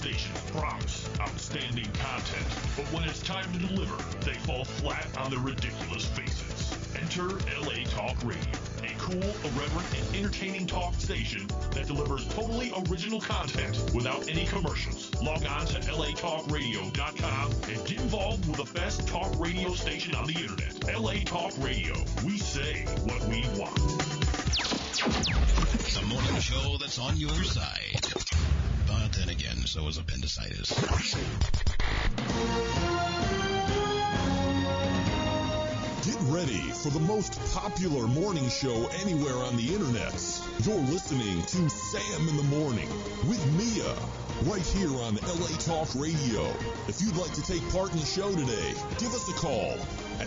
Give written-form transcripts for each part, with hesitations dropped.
station promise outstanding content, but when it's time to deliver, they fall flat on their ridiculous faces. Enter LA Talk Radio, a cool, irreverent, and entertaining talk station that delivers totally original content without any commercials. Log on to latalkradio.com and get involved with the best talk radio station on the internet. LA Talk Radio. We say what we want. The morning show that's on your side. But then again, so is appendicitis. Get ready for the most popular morning show anywhere on the internet. You're listening to Sam in the Morning with Mia, right here on LA Talk Radio. If you'd like to take part in the show today, give us a call at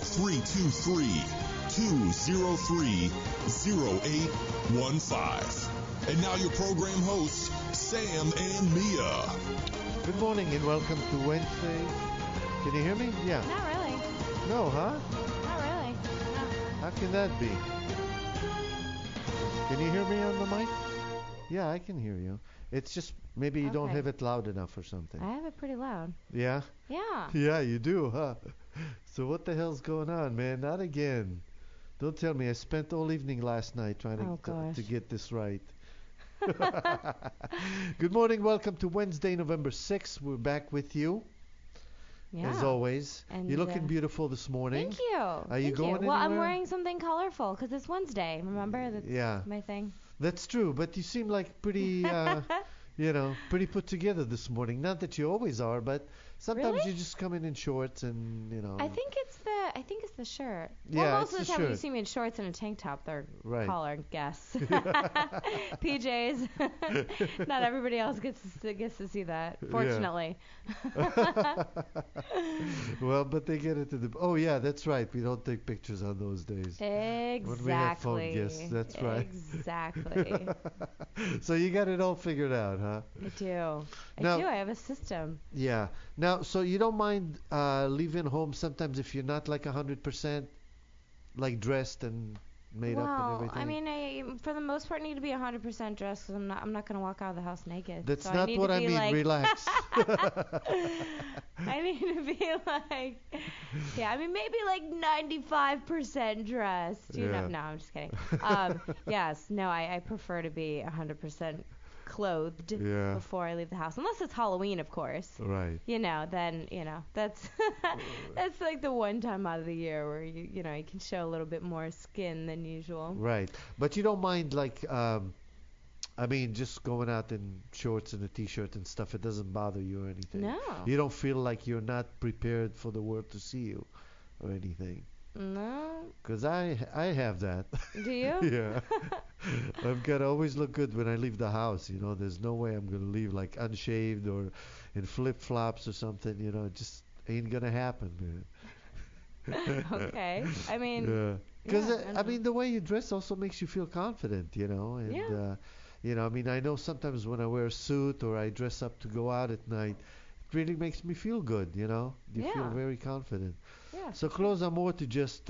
323-203-0815. And now your program hosts, Sam and Mia. Good morning and welcome to Wednesday. Can you hear me? Yeah. Not really. No, huh? Not really. No. How can that be? Can you hear me on the mic? Yeah, I can hear you. It's just maybe you don't Okay. have it loud enough or something. I have it pretty loud. Yeah? Yeah. Yeah, you do, huh? So what the hell's going on, man? Not again. Don't tell me. I spent all evening last night trying Oh, to gosh. get this right. Good morning. Welcome to Wednesday, November 6th. We're back with you, Yeah. as always. And, You're looking beautiful this morning. Thank you. Are you Thank going Well, I'm anywhere? wearing something colorful because it's Wednesday. Remember? That's Yeah. my thing. That's true, but you seem like pretty, pretty put together this morning. Not that you always are, but sometimes Really? you just come in shorts and, I think it's the shirt. Yeah, well, most it's of the the time when you shirt. see me in shorts and a tank top, they're Right. collar guess. PJs. Not everybody else gets to see that. Fortunately. Well, but they get into the... Oh, yeah, that's right. We don't take pictures on those days. Exactly. When we have phone guests, that's right. Exactly. So you got it all figured out, huh? I do. Now- I have a system. Yeah. Now, so you don't mind leaving home sometimes if you're not like 100% like dressed and made up and Well, everything? I mean, I for the most part need to be 100% dressed because I'm not going to walk out of the house naked. That's so not need what to I be mean. like, Relax. I need to be like, yeah, I mean maybe like 95% dressed. You Yeah. know, no, I'm just kidding. Yes, no, I prefer to be 100% clothed Yeah. before I leave the house, unless it's Halloween, of course. Right. Then that's that's like the one time out of the year where you can show a little bit more skin than usual. Right. But you don't mind like I mean just going out in shorts and a t-shirt and stuff. It doesn't bother you or anything. No. You don't feel like you're not prepared for the world to see you or anything. No. Because I have that. Do you? Yeah. I've got to always look good when I leave the house. There's no way I'm going to leave like unshaved or in flip-flops or something. It just ain't going to happen, man. Okay. I mean. Yeah. Because, yeah, I mean, the way you dress also makes you feel confident, And, Yeah. I mean, I know sometimes when I wear a suit or I dress up to go out at night, it really makes me feel good, You feel Yeah. very confident. Yeah. So clothes are more to just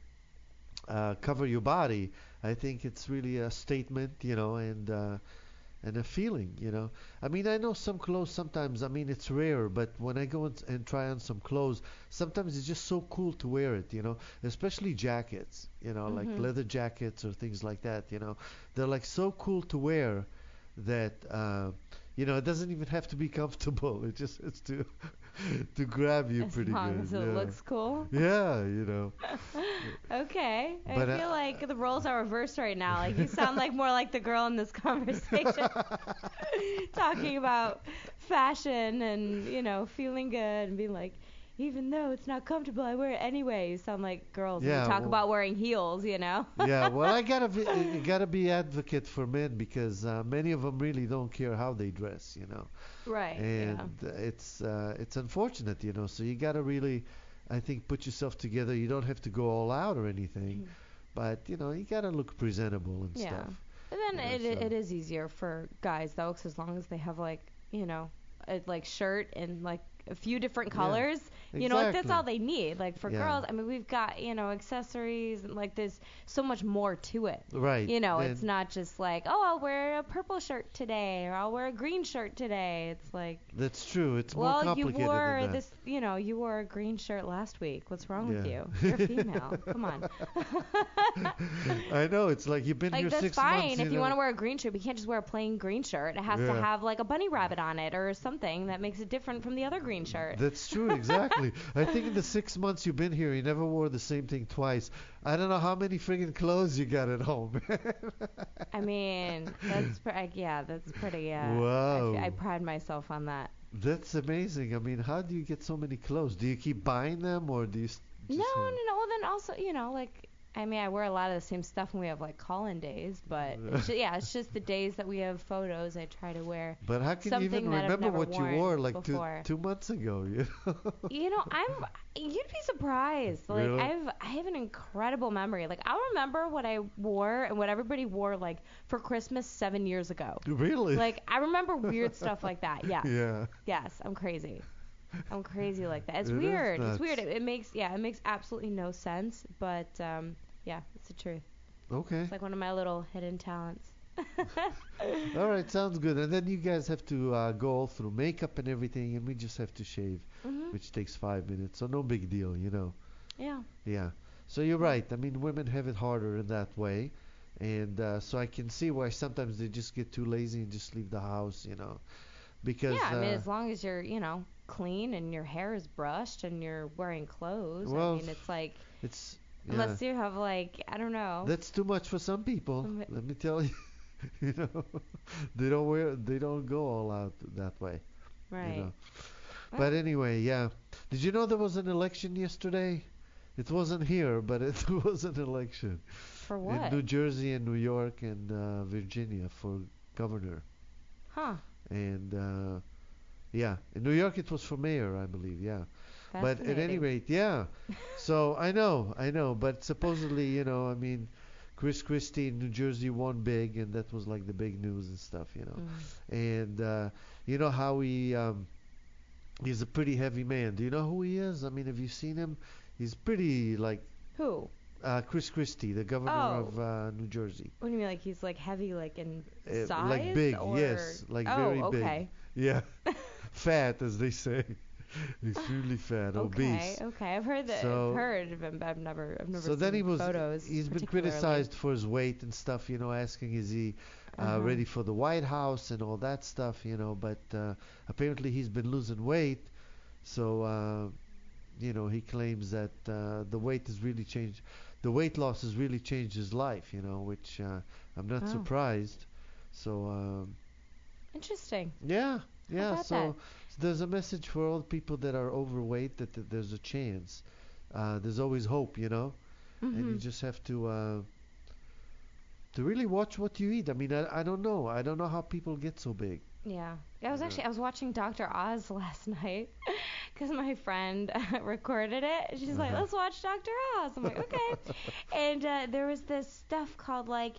cover your body. I think it's really a statement, and a feeling, I mean, I know some clothes sometimes, I mean, it's rare, but when I go and try on some clothes, sometimes it's just so cool to wear it, especially jackets, like leather jackets or things like that, They're like so cool to wear that, it doesn't even have to be comfortable. It's to grab you As pretty long good. as it yeah. looks cool. Yeah, Okay. But, I feel like the roles are reversed right now. Like you sound like more like the girl in this conversation, talking about fashion and feeling good and being like, even though it's not comfortable, I wear it anyway. You sound like girls Yeah, when you talk well- about wearing heels. Yeah, well, I gotta be advocate for men because many of them really don't care how they dress, Right. And it's unfortunate, So you gotta really, I think, put yourself together. You don't have to go all out or anything, but you gotta look presentable and Yeah. stuff. But then Yeah, so- it is eeasier for guys though, 'cause as long as they have like a like shirt and like a few different Yeah, colors. You know, like, that's exactly. all they need. Like for Yeah. girls, I mean, we've got, you know, accessories and like there's so much more to it. Right. You know, then- it's not just like, oh, I'll wear a purple shirt today or I'll wear a green shirt today. It's like, That's true. It's more well, you complicated wore than that. this, you know, you wore a green shirt last week. What's wrong with Yeah. you? You're a female. Come on. I know. It's like you've been Like, here that's 6 fine months. if you want to wear a green shirt, but you can't just wear a plain green shirt. It has to Yeah. have like a bunny rabbit on it or something that makes it different from the other green shirt. That's true, exactly. I think in the 6 months you've been here, you never wore the same thing twice. I don't know how many friggin' clothes you got at home. I mean, that's yeah, that's pretty. Wow. I pride myself on that. That's amazing. I mean, how do you get so many clothes? Do you keep buying them, or do you just No. have- Well, then also, you know, like, I mean, I wear a lot of the same stuff when we have like call-in days, but it's just the days that we have photos. I try to wear. But how can you Something even that I've remember never what you worn wore like before. two months ago? You know? You know, you'd be surprised. Like, Really? I have an incredible memory. Like, I'll remember what I wore and what everybody wore like for Christmas 7 years ago. Really? Like, I remember weird stuff like that. Yeah. Yeah. Yes, I'm crazy. I'm crazy like that. It's It is weird. It's nuts. weird. It makes absolutely no sense, but yeah, it's the truth. Okay. It's like one of my little hidden talents. All right, sounds good. And then you guys have to go all through makeup and everything, and we just have to shave, Mhm. which takes 5 minutes. So no big deal, you know. Yeah. Yeah. So you're right. I mean, women have it harder in that way. And so I can see why sometimes they just get too lazy and just leave the house, you know. Because Yeah, I mean, as long as you're, you know, clean and your hair is brushed and you're wearing clothes, Well, I mean, it's like, it's yeah, unless you have like, I don't know. that's too much for some people. Some- Let me tell you. You know, they don't go all out that way. Right. You know. But anyway, yeah. Did you know there was an election yesterday? It wasn't here, but it was an election For in what? New Jersey and New York and Virginia for governor. Huh. And yeah, in New York it was for mayor, I believe. Yeah. But at any Fascinating. rate, yeah. So I know. But supposedly, you know, I mean, Chris Christie in New Jersey won big, and that was like the big news and stuff, you know. And you know how he's a pretty heavy man. Do you know who he is? I mean, have you seen him? He's pretty like Who? Chris Christie, the governor Oh. of New Jersey. What do you mean, like he's like heavy, like in size? Like big, or... yes, like oh, very okay. big. Yeah, fat as they say. He's really fat, obese. Okay. I've heard that. So- I've heard of him, but I've never So seen then photos. he's been particularly. criticized for his weight and stuff, you know, asking is he Uh-huh. ready for the White House and all that stuff, you know, but apparently he's been losing weight, so you know, he claims that the weight has really changed, the weight loss has really changed his life, you know, which I'm not Oh. surprised. So Interesting. yeah, about so there's a message for all people that are overweight that there's a chance. There's always hope, you know. And you Mm-hmm. just have to really watch what you eat. I mean, I don't know. I don't know how people get so big. Yeah. I was watching Dr. Oz last night because my friend recorded it. She's like, Uh-huh. let's watch Dr. Oz. I'm like, okay. And there was this stuff called like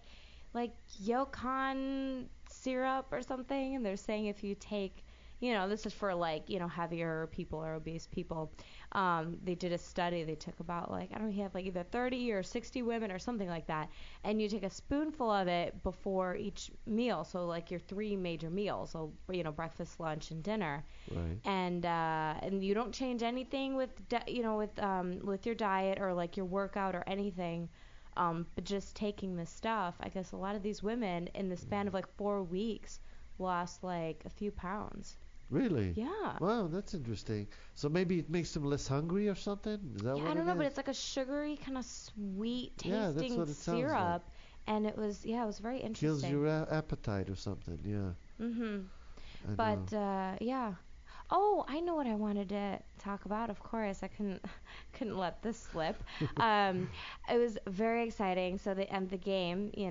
Yocon syrup or something, and they're saying if you take, you know, this is for like, you know, heavier people or obese people. They did a study. They took about like, I don't know, you have like either 30 or 60 women or something like that, and you take a spoonful of it before each meal. So like your 3 major meals, so you know, breakfast, lunch, and dinner. Right. And you don't change anything with with your diet or like your workout or anything. But just taking this stuff, I guess a lot of these women in the span of like 4 weeks lost like a few pounds. Really? Yeah. Wow, that's interesting. So maybe it makes them less hungry or something? Is that Yeah, what I don't know, it but is? it's like a sugary kind of sweet Yeah, that's tasting what it sounds like. syrup, and it was very Kills interesting. your appetite or something, yeah. Mhm. I But know. yeah. Oh, I know what I wanted to talk about. Of course, I couldn't let this slip. It was very exciting. So they end the game, you know,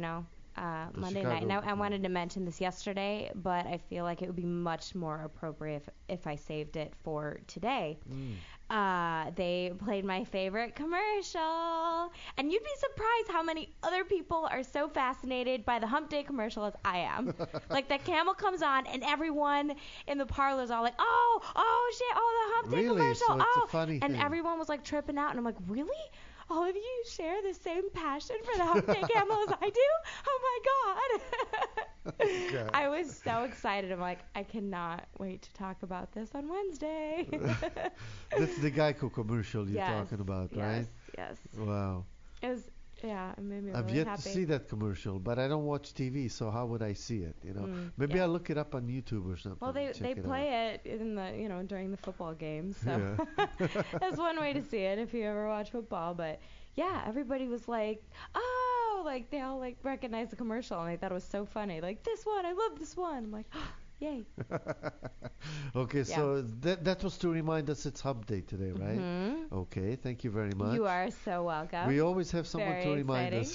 Monday night. And I wanted to mention this yesterday, but I feel like it would be much more appropriate if I saved it for today. They played my favorite commercial. And you'd be surprised how many other people are so fascinated by the Hump Day commercial as I am. Like, the camel comes on, and everyone in the parlor is all like, oh, shit, the Hump Day commercial. So it's a funny and thing. everyone was, like, tripping out. And I'm like, really? All of you share the same passion for the Hump Day camel as I do? Oh, my God. Okay. I was so excited. I'm like, I cannot wait to talk about this on Wednesday. That's the Geico commercial you're talking about, right? Yes. Wow. It was, it made me really I've yet happy. to see that commercial, but I don't watch TV, so how would I see it? Maybe I'll look it up on YouTube or something. Well, they play it in the during the football games, so that's one way to see it if you ever watch football. But yeah, everybody was like, oh, like they all like recognized the commercial, and they thought it was so funny. Like, this one, I love this one. I'm like, yay. Okay, so that was to remind us it's Hump Day today, right? Mm-hmm. Okay, thank you very much. You are so welcome. We always have someone to remind us.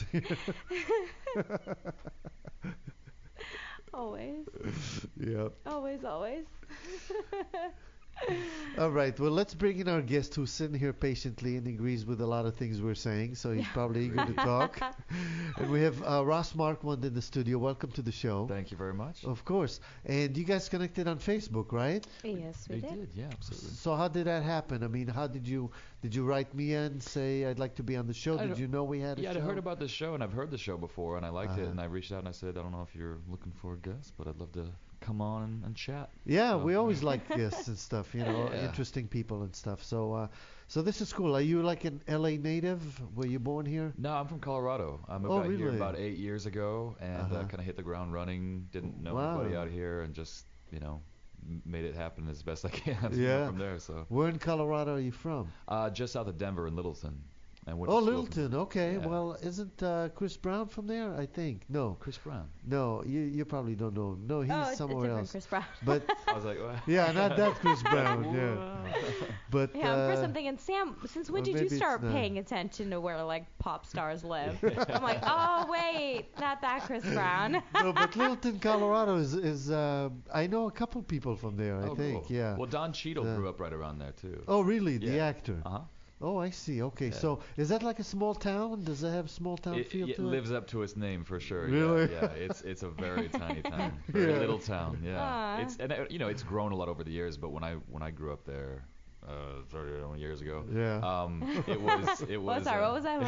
Always. Yep. Always. All right. Well, let's bring in our guest who's sitting here patiently and agrees with a lot of things we're saying, so he's probably eager to talk. And we have Ross Marquand in the studio. Welcome to the show. Thank you very much. Of course. And you guys connected on Facebook, right? Yes, we did. Yeah, absolutely. So how did that happen? I mean, how did you write me and say I'd like to be on the show? Did you know we had a show? Yeah, I'd heard about the show, and I've heard the show before, and I liked it, and I reached out and I said, I don't know if you're looking for a guest, but I'd love to come on and chat. Yeah, we always like guests and stuff, interesting people and stuff. So this is cool. Are you like an LA native? Were you born here? No, I'm from Colorado. I moved out here about 8 years ago, and kind of hit the ground running. Didn't know anybody out here, and just made it happen as best I can from there. So where in Colorado are you from? Just south of Denver in Littleton. Littleton. Okay. Yeah. Well, isn't Chris Brown from there? I think. No. Chris Brown. No, you probably don't know. No, he's somewhere else. Chris Brown. But I was like, what? Yeah, not that Chris Brown. Yeah. But I'm for something. And Sam, since when did you start paying attention to where like pop stars live? I'm like, oh wait, not that Chris Brown. No, but Littleton, Colorado is I know a couple people from there. I think. Cool. Yeah. Well, Don Cheadle grew up right around there too. Oh, really? The actor. Uh huh. Oh, I see. Okay, so is that like a small town? Does it have a small town feel to it? It lives up to its name for sure. Really? Yeah. It's a very tiny town, very little town. Yeah. It's grown a lot over the years, but when I grew up there, 30 years ago. Yeah. It was. What was that?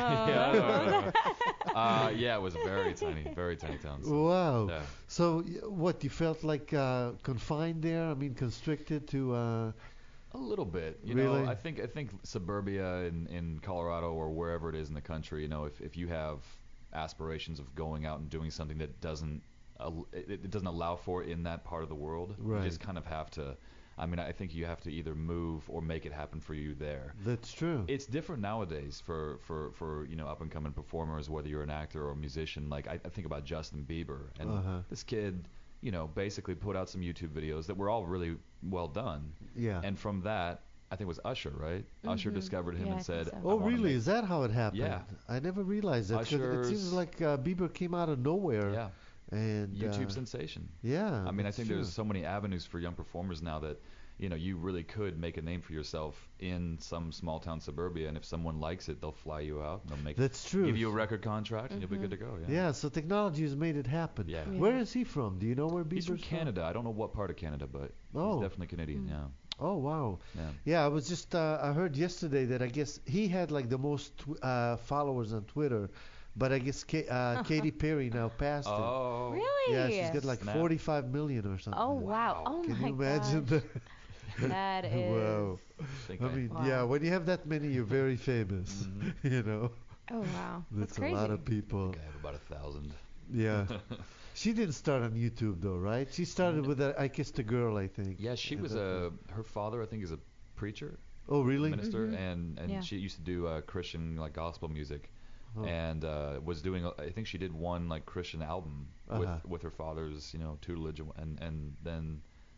It was a very tiny town. So, wow. Yeah. So what? You felt like confined there? I mean, constricted to. A little bit, really? I think suburbia in Colorado or wherever it is in the country, if you have aspirations of going out and doing something that doesn't allow for it in that part of the world, right. You just kind of have to. I mean, I think you have to either move or make it happen for you there. That's true. It's different nowadays for up and coming performers, whether you're an actor or a musician. Like I think about Justin Bieber, and this kid. Basically put out some YouTube videos that were all really well done. Yeah. And from that, I think it was Usher, right? Mm-hmm. Usher discovered him and said, so. "Oh, really? Is that how it happened?" Yeah. I never realized that. It seems like Bieber came out of nowhere. Yeah. And YouTube sensation. Yeah. I mean, I think true. there's so many avenues for young performers now that you really could make a name for yourself in some small town suburbia, and if someone likes it, they'll fly you out and they'll give you a record contract, and you'll be good to go. Yeah. So technology has made it happen. Yeah. Where is he from? Do you know where Bieber's from? He's from Canada. I don't know what part of Canada, but he's definitely Canadian. Yeah. Oh wow. Yeah. Yeah. I was just I heard yesterday that I guess he had like the most followers on Twitter. But I guess Katy Perry now passed him. Oh. Really? Yeah, she's got like 45 million or something. Oh wow. Oh Can my you imagine that? That is. Wow. I mean, yeah, when you have that many, you're very famous. Oh wow. That's crazy. a lot of people. I have about 1,000. Yeah. She didn't start on YouTube though, right? She started with I Kissed a Girl, I think. Yeah, she was her father, I think, is a preacher. Oh, really? Minister, and she used to do Christian like gospel music. And was doing. I think she did one like Christian album with her father's tutelage, and then she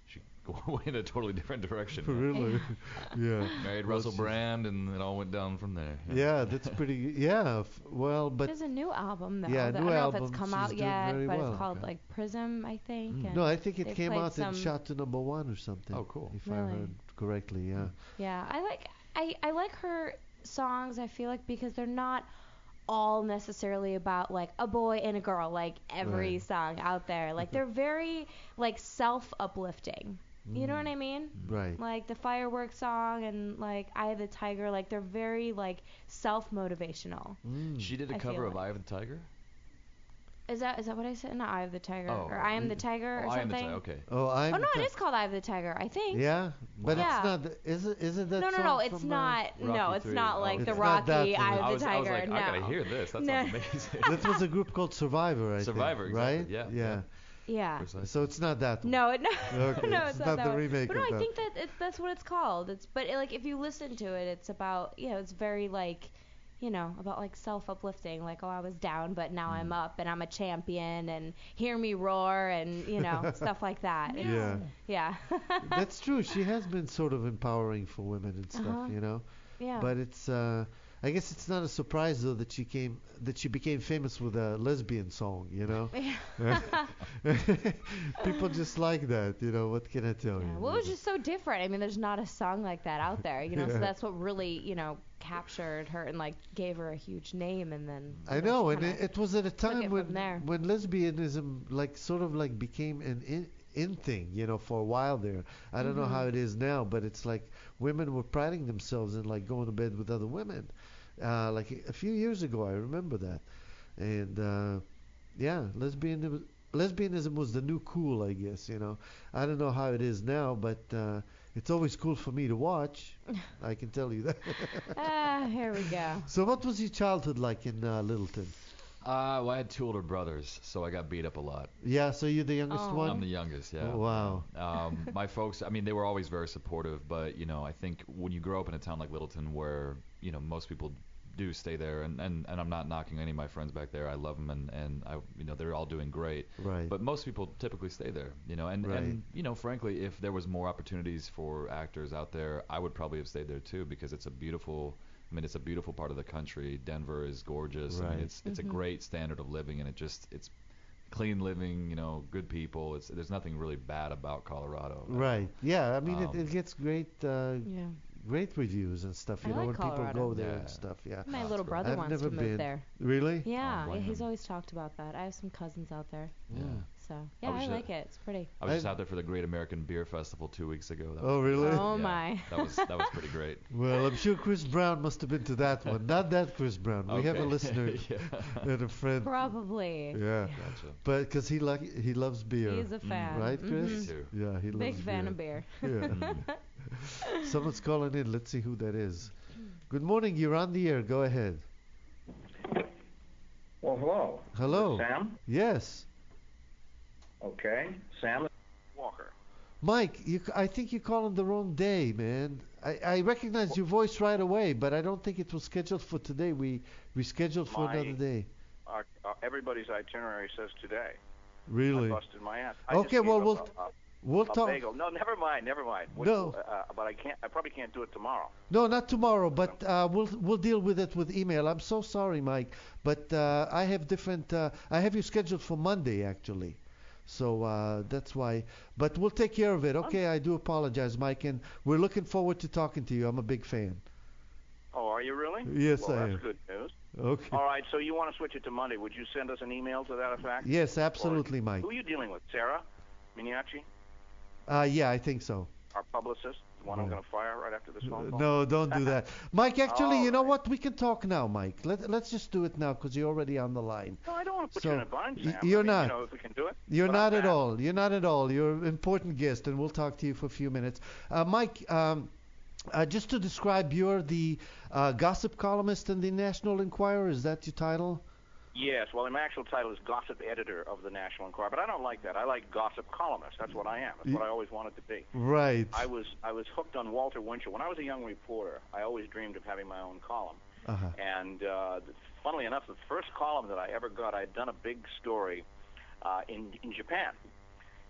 went in a totally different direction. Really? Yeah. Married Russell Brand, and it all went down from there. Yeah, that's pretty. Yeah. Well, but There's a new album though. Yeah, that, new I don't know album. if it's come She's out doing yet, very but well. it's called like Prism, I think. And no, I think it they came played out and some- shot to #1 or something. Oh, cool. If I Really? heard correctly, yeah. Yeah, I like her songs. I feel like because they're not all necessarily about like a boy and a girl, like every Right. song out there. Like they're very like self-uplifting. You know what I mean? Right. Like the Fireworks song and like Eye of the Tiger, like they're very like self-motivational. She did a I feel cover of like. Eye of the Tiger. Is that what I said? Not Eye of the Tiger Oh, or I Am the Tiger or I Am the something? Tiger. Okay. Oh, I'm. Oh no, it is called Eye of the Tiger, I think. Yeah, but Yeah. it's not. Isn't that? No, song it's from, not. No, Rocky it's III. not Oh, like okay. the It's not that Rocky one. Eye I of the was Tiger. like, no. I gotta hear this. That No. sounds amazing. That was a group called Survivor, I think. Survivor, exactly, right? yeah, Yeah. yeah. Yeah. Precisely. So it's not that one. No, Okay, no, it's it's not not the that one. remake But no, of I that. think that that's what it's called. But like if you listen to it, it's about it's very like about like self-uplifting, like, oh, I was down, but now I'm up, and I'm a champion, and hear me roar, and stuff like that. Yeah. Yeah. That's true. She has been sort of empowering for women and stuff, Uh-huh. Yeah. But it's I guess it's not a surprise though that she became famous with a lesbian song, People just like that, what can I tell Yeah. you? Well, it was just so different. I mean, there's not a song like that out there, Yeah. So that's what really, captured her and like gave her a huge name, and then. I know, she and kinda it was at a took time it from there. when lesbianism like sort of like became an in thing, for a while there. I don't know how it is now, but it's like women were priding themselves in like going to bed with other women. Like a few years ago, I remember that, and yeah, lesbianism was the new cool, I guess. I don't know how it is now, but it's always cool for me to watch. I can tell you that. Here we go. So, what was your childhood like in Littleton? Well, I had two older brothers, so I got beat up a lot. Yeah, so you're the youngest Oh. one? I'm the youngest, yeah. Oh, wow. My folks, I mean, they were always very supportive, but, I think when you grow up in a town like Littleton where, most people do stay there, and I'm not knocking any of my friends back there. I love them, and I, they're all doing great. Right. But most people typically stay there, and frankly, if there was more opportunities for actors out there, I would probably have stayed there too, because it's a beautiful part of the country. Denver is gorgeous. I Right. mean, it's a great standard of living, and it's clean living, good people. There's nothing really bad about Colorado. Right. Yeah, I mean, Um, it gets great great reviews and stuff, I when like people Colorado. go there Yeah. and stuff, yeah. My Oh, little it's great. brother I've wants never to move been. there. Really? Yeah, blame he's him. always talked about that. I have some cousins out there, Yeah. so yeah, was I ju- like it. It's pretty. I was just I've- out there for the Great American Beer Festival 2 weeks ago. That Oh, was- really? Oh yeah, my. That was pretty great. Well, I'm sure Chris Brown must have been to that one. Not that Chris Brown. We have a Okay. listener Yeah. and a friend. Probably. Yeah. Gotcha. But because he loves beer. He's a fan. Right, Chris? Me too. Yeah, he loves Big fan beer. of beer. Yeah. Someone's calling in. Let's see who that is. Good morning. You're on the air. Go ahead. Well, hello. Hello. Sam? Yes. Okay. Sam Walker. Mike, I think you're calling the wrong day, man. I recognize your voice right away, but I don't think it was scheduled for today. We rescheduled for My- another day. Everybody's itinerary says today. Really? I busted my ass. Okay, well, we'll a talk. bagel. No, never mind. No. But I probably can't do it tomorrow. No, not tomorrow, but we'll deal with it with email. I'm so sorry, Mike, but I have different. I have you scheduled for Monday actually, so that's why. But we'll take care of it. Okay, I do apologize, Mike, and we're looking forward to talking to you. I'm a big fan. Oh, are you really? Yes, well, I that's am. good news. Okay. All right, so you want to switch it to Monday. Would you send us an email to that effect? Yes, absolutely, Mike. Who are you dealing with? Sarah Miniaci, Yeah, I think so. our publicist, the one I'm Yeah. going to fire right after this phone call? No, don't do that, Mike. Actually, All you know right. what? We can talk now, Mike. Let's just do it now because you're already on the line. No, I don't want to put So, you in a bind, Sam. you're not. You know, if we can do it. You're But not I'm at back. all. You're not at all. You're an important guest, and we'll talk to you for a few minutes. Mike, just to describe, you're the gossip columnist in the National Enquirer. Is that your title? Yes, well, my actual title is gossip editor of the National Enquirer, but I don't like that. I like gossip columnist. That's what I am. That's what I always wanted to be. Right. I was hooked on Walter Winchell. When I was a young reporter, I always dreamed of having my own column. Uh-huh. And funnily enough, the first column that I ever got, I had done a big story in Japan.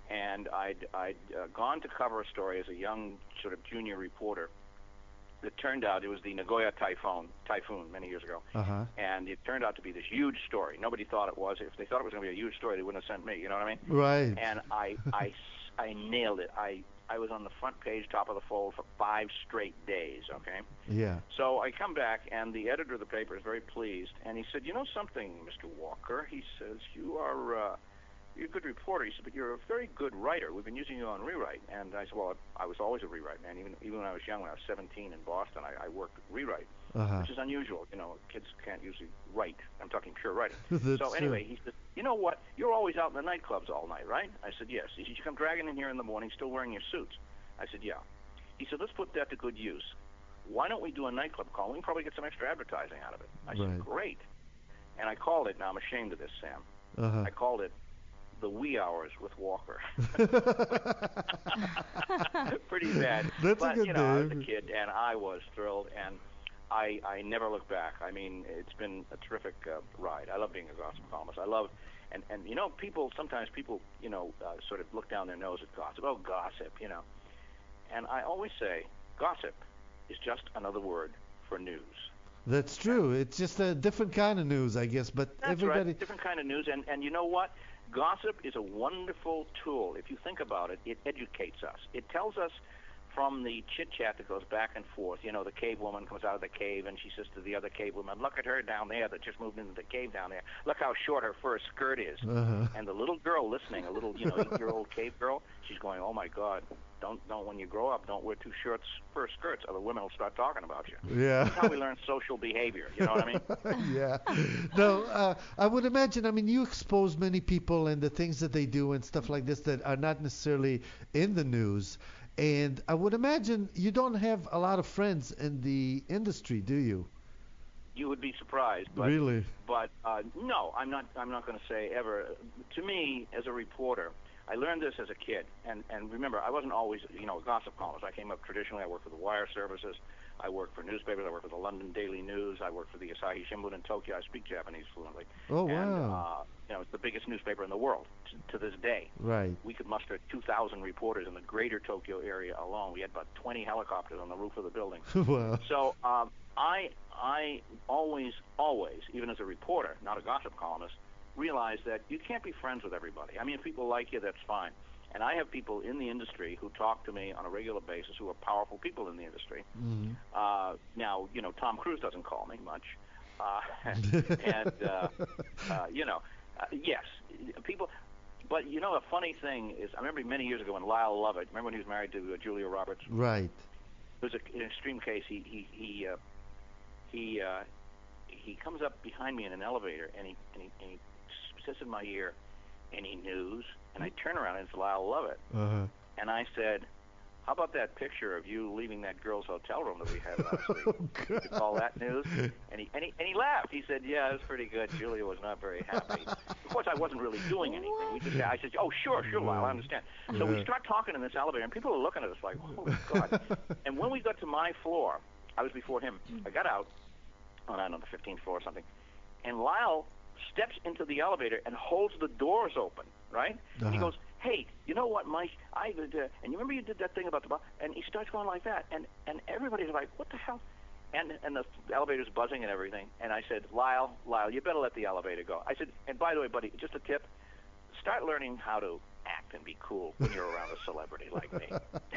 and I'd gone to cover a story as a young sort of junior reporter. It turned out it was the Nagoya typhoon many years ago, and it turned out to be this huge story. Nobody thought it was. If they thought it was going to be a huge story, they wouldn't have sent me. You know what I mean? Right. And I nailed it. I was on the front page, top of the fold for 5 straight days. Okay. Yeah. So I come back, and the editor of the paper is very pleased, and he said, "You know something, Mr. Walker?" He says, "You're a good reporter." He said, "But you're a very good writer. We've been using you on Rewrite." And I said, "Well, I was always a rewrite man. Even when I was young, when I was 17 in Boston, I worked at Rewrite, which is unusual. You know, kids can't usually write. I'm talking pure writing." So anyway, he said, "You know what? You're always out in the nightclubs all night, right?" I said, "Yes." He said, "You come dragging in here in the morning, still wearing your suits." I said, "Yeah." He said, "Let's put that to good use. Why don't we do a nightclub call? We can probably get some extra advertising out of it." I said, "Great." And I called it. Now I'm ashamed of this, Sam. I called it The Wee Hours with Walker. Pretty bad. That's but, a good you know, I was name. a kid, and I was thrilled, and I never look back. I mean, it's been a terrific ride. I love being a gossip columnist. I love, and you know, sometimes people, you know, sort of look down their nose at gossip. Oh, gossip, you know. And I always say, gossip is just another word for news. That's true. It's just a different kind of news, I guess. But That's everybody. right, different kind of news. And you know what? Gossip is a wonderful tool. If you think about it, it educates us. It tells us from the chit-chat that goes back and forth. You know, the cave woman comes out of the cave, and she says to the other cave woman, "Look at her down there that just moved into the cave down there. Look how short her first skirt is." And the little girl listening, a little, 8-year-old cave girl, she's going, "Oh, my God, don't when you grow up, don't wear too short first skirts. Other women will start talking about you." Yeah. That's how we learn social behavior. You know what I mean? Yeah. No, I would imagine, I mean, you expose many people and the things that they do and stuff like this that are not necessarily in the news. And I would imagine you don't have a lot of friends in the industry, do you? You would be surprised. But, Really? But no, I'm not going to say ever. To me, as a reporter, I learned this as a kid. And remember, I wasn't always, a gossip columnist. I came up traditionally. I worked for the wire services. I worked for newspapers. I worked for the London Daily News. I worked for the Asahi Shimbun in Tokyo. I speak Japanese fluently. Oh, wow. And, it's the biggest newspaper in the world to this day. Right. We could muster 2,000 reporters in the greater Tokyo area alone. We had about 20 helicopters on the roof of the building. Wow. So I always, even as a reporter, not a gossip columnist, realized that you can't be friends with everybody. I mean, if people like you, that's fine. And I have people in the industry who talk to me on a regular basis who are powerful people in the industry. Mm-hmm. Now, Tom Cruise doesn't call me much. Yes, people. But, a funny thing is, I remember many years ago when Lyle Lovett, remember when he was married to Julia Roberts? Right. It was an extreme case. He comes up behind me in an elevator, and he sits in my ear, "Any news?" And I turn around, and it's Lyle Lovett. And I said, "How about that picture of you leaving that girl's hotel room that we had last week? Did you call that news?" And he laughed. He said, "Yeah, it was pretty good. Julia was not very happy." Of course, I wasn't really doing anything. I said, "Oh, sure, Lyle, I understand." So we start talking in this elevator, and people are looking at us like, "Oh, God." And when we got to my floor, I was before him. I got out on, I don't know, the 15th floor or something, and Lyle steps into the elevator and holds the doors open, right? And he goes, "Hey, you know what, Mike? And you remember you did that thing about the bus?" And he starts going like that, and everybody's like, "What the hell?" And the elevator's buzzing and everything. And I said, Lyle, you better let the elevator go. I said, and by the way, buddy, just a tip: start learning how to act and be cool when you're around a celebrity like me.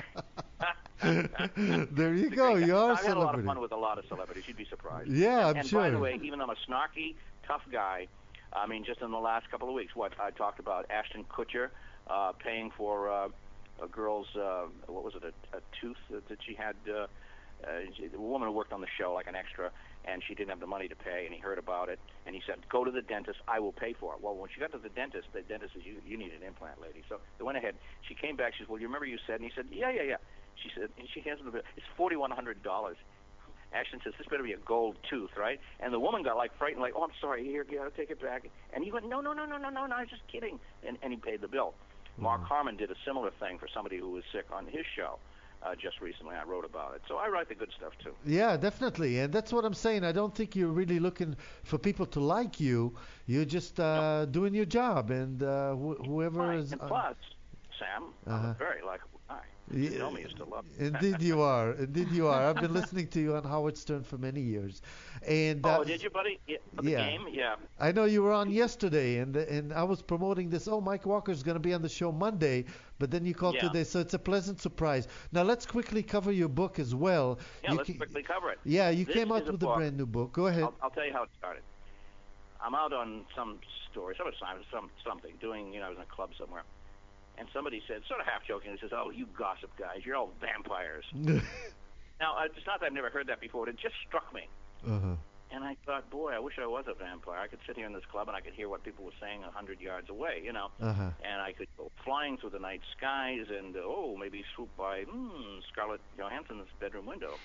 There you go. You are a celebrity. I've had a lot of fun with a lot of celebrities. You'd be surprised. Yeah, I'm sure. And by the way, even though I'm a snarky, tough guy, I mean, just in the last couple of weeks, I talked about Ashton Kutcher paying for a girl's, what was it, a tooth that she had, a woman who worked on the show like an extra, and she didn't have the money to pay, and he heard about it, and he said, "Go to the dentist, I will pay for it." Well, when she got to the dentist said, "You need an implant, lady." So they went ahead. She came back. She said, "Well, you remember you said?" And he said, Yeah. She said, and she hands him the bill. It's $4,100. Ashton says, "This better be a gold tooth, right?" And the woman got like frightened, like, "Oh, I'm sorry, here, you gotta take it back." And he went, No, I was just kidding. And he paid the bill. Mark Harmon did a similar thing for somebody who was sick on his show just recently. I wrote about it. So I write the good stuff, too. Yeah, definitely. And that's what I'm saying. I don't think you're really looking for people to like you. You're just doing your job. And whoever Right. is... And plus, Sam. I'm a very likable guy. You know me, you still love me. Indeed you are. Indeed you are. I've been listening to you on Howard Stern for many years. And did you, buddy? Yeah, the game? Yeah. I know you were on yesterday, and I was promoting this. Oh, Mike Walker's going to be on the show Monday, but then you called today, so it's a pleasant surprise. Now let's quickly cover your book as well. Yeah, let's quickly cover it. Yeah, you came out with a brand new book. Go ahead. I'll tell you how it started. I'm out on some story, something, doing, I was in a club somewhere. And somebody said, sort of half joking, he says, "Oh, you gossip guys, you're all vampires." Now, it's not that I've never heard that before, but it just struck me. And I thought, boy, I wish I was a vampire. I could sit here in this club and I could hear what people were saying 100 yards away, And I could go flying through the night skies and, maybe swoop by Scarlett Johansson's bedroom window.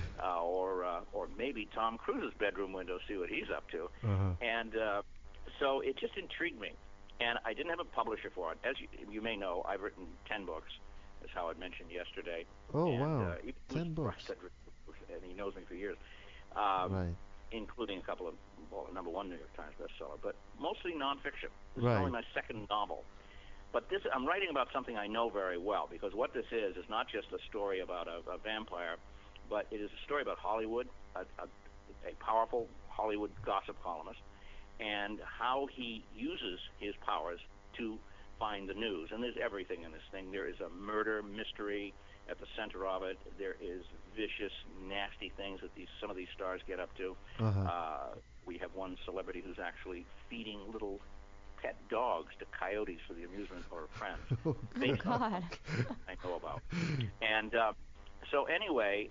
Or maybe Tom Cruise's bedroom window, see what he's up to. And so it just intrigued me. And I didn't have a publisher for it. As you may know, I've written 10 books, as Howard mentioned yesterday. Oh, wow. 10 books. And he knows me for years. Right. Including a couple of, number one New York Times bestseller, but mostly nonfiction. This is only my second novel. But I'm writing about something I know very well, because what this is not just a story about a vampire, but it is a story about Hollywood, a powerful Hollywood gossip columnist, and how he uses his powers to find the news. And there's everything in this thing. There is a murder mystery at the center of it. There is vicious, nasty things that some of these stars get up to. We have one celebrity who's actually feeding little pet dogs to coyotes for the amusement of her friends. Oh, God. I know about. And so anyway,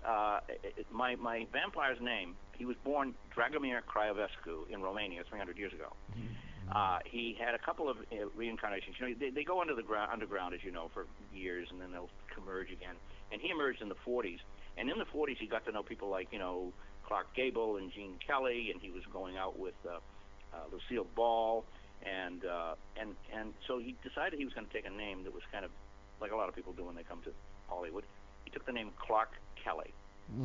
my vampire's name, he was born Dragomir Craiovescu in Romania 300 years ago. He had a couple of reincarnations. They go underground, as you know, for years, and then they'll emerge again. And he emerged in the 40s. And in the 40s, he got to know people like, Clark Gable and Gene Kelly, and he was going out with Lucille Ball. And so he decided he was going to take a name that was kind of like a lot of people do when they come to Hollywood. He took the name Clark Kelly.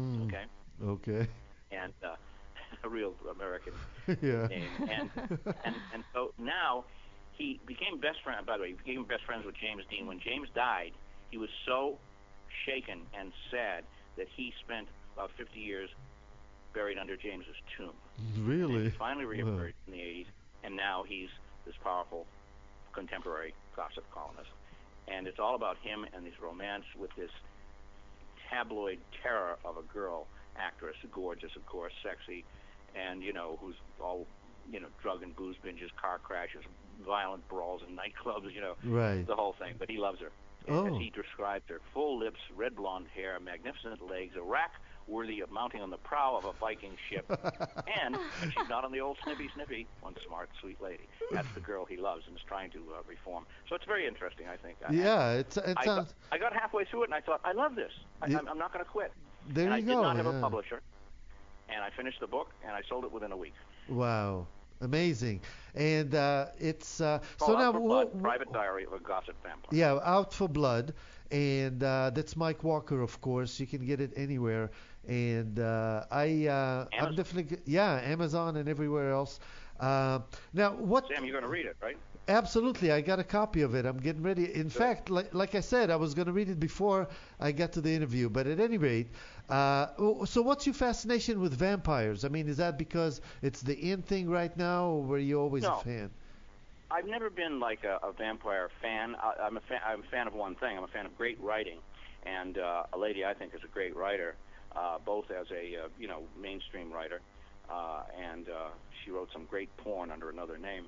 Okay. And a real American name. And so now he became best friend. By the way, he became best friends with James Dean. When James died, he was so shaken and sad that he spent about 50 years buried under James's tomb. Really? And he finally reemerged in the 80s, and now he's this powerful contemporary gossip columnist. And it's all about him and his romance with this tabloid terror of a girl actress, gorgeous, of course, sexy, and, who's all, drug and booze binges, car crashes, violent brawls in nightclubs, right. The whole thing. But he loves her. Oh. As he described her, full lips, red blonde hair, magnificent legs, a rack worthy of mounting on the prow of a Viking ship. And when she's not on the old snippy, one smart, sweet lady. That's the girl he loves and is trying to reform. So it's very interesting, I think. It sounds... I got halfway through it, and I thought, I love this. I'm not going to quit. There and you go. I did not have a publisher. And I finished the book, and I sold it within a week. Wow. Amazing. And it's... so now, Private Diary of a Gossip Vampire. Yeah, Out for Blood. And that's Mike Walker, of course. You can get it anywhere. And I'm definitely... Amazon and everywhere else. Now, what... Sam, you're going to read it, right? Absolutely. I got a copy of it. I'm getting ready. In fact, like I said, I was going to read it before I got to the interview. But at any rate, so what's your fascination with vampires? I mean, is that because it's the in thing right now, or were you always a fan? I've never been like a vampire fan. I'm a fan of one thing. I'm a fan of great writing. And a lady I think is a great writer, both as a mainstream writer, and she wrote some great porn under another name.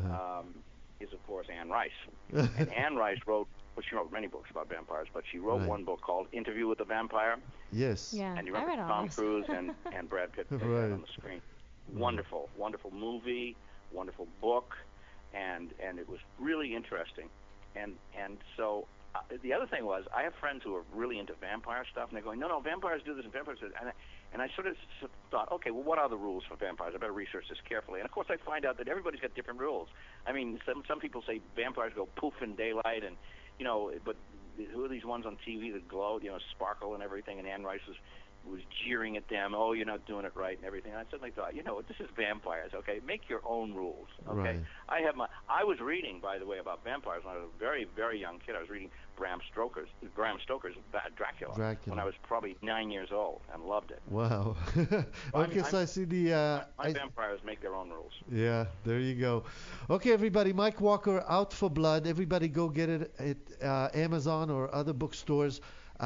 Is of course Anne Rice. And Anne Rice she wrote many books about vampires, but she wrote one book called Interview with the Vampire. Yes. Yeah, and you remember Tom Cruise and Brad Pitt on the screen. Wonderful, wonderful movie, wonderful book, and it was really interesting. And so the other thing was, I have friends who are really into vampire stuff, and they're going, no, vampires do this and vampires do that. And I sort of thought, okay, well, what are the rules for vampires? I better research this carefully. And, of course, I find out that everybody's got different rules. I mean, some people say vampires go poof in daylight, and, but who are these ones on TV that glow, sparkle and everything? And Anne Rice was was jeering at them. Oh, you're not doing it right and everything. And I suddenly thought, you know what? This is vampires. Okay, make your own rules. Okay. Right. I was reading, by the way, about vampires when I was a very, very young kid. I was reading Bram Stoker's Dracula. When I was probably 9 years old, and loved it. Wow. Okay, so I see the. My vampires make their own rules. Yeah, there you go. Okay, everybody, Mike Walker, Out for Blood. Everybody go get it at Amazon or other bookstores.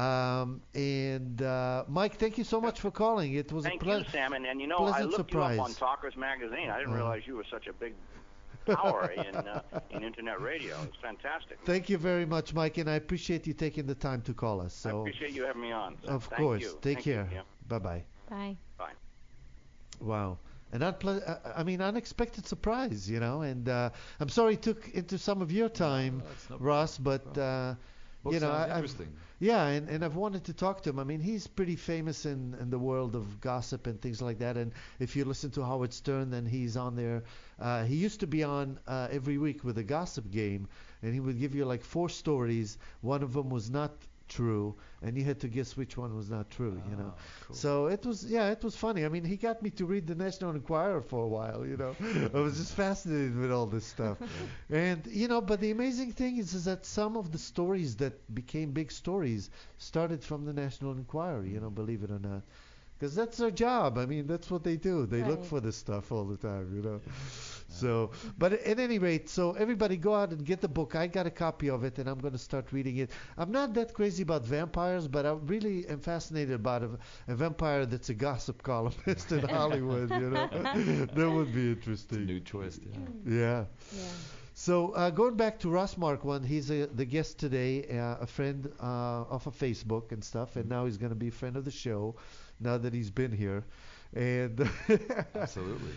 Mike, thank you so much for calling. It was thank you, Sam. And you know, I looked surprise. You up on Talkers Magazine. I didn't realize you were such a big power in internet radio. It's fantastic. Thank you very much, Mike, and I appreciate you taking the time to call us. So I appreciate you having me on. So of course. You. Take care. Bye-bye. Bye. Bye. Wow. An unexpected surprise, you know, and I'm sorry it took into some of your time, Ross, but you know, interesting. Yeah, and I've wanted to talk to him. I mean, he's pretty famous in the world of gossip and things like that. And if you listen to Howard Stern, then he's on there. He used to be on every week with a gossip game, and he would give you like 4 stories. One of them was not true, and you had to guess which one was not true, you know. Cool. So it was funny. I mean, he got me to read the National Enquirer for a while, you know. I was just fascinated with all this stuff. And, you know, but the amazing thing is that some of the stories that became big stories started from the National Enquirer, you know, believe it or not. Because that's their job. I mean, that's what they do. They look for this stuff all the time, you know. So, but at any rate, so everybody go out and get the book. I got a copy of it, and I'm going to start reading it. I'm not that crazy about vampires, but I really am fascinated about a vampire that's a gossip columnist in Hollywood, you know. That would be interesting. It's a new twist, yeah. So going back to Ross Marquand, he's the guest today, a friend off of Facebook and stuff, and now he's going to be a friend of the show now that he's been here. And absolutely.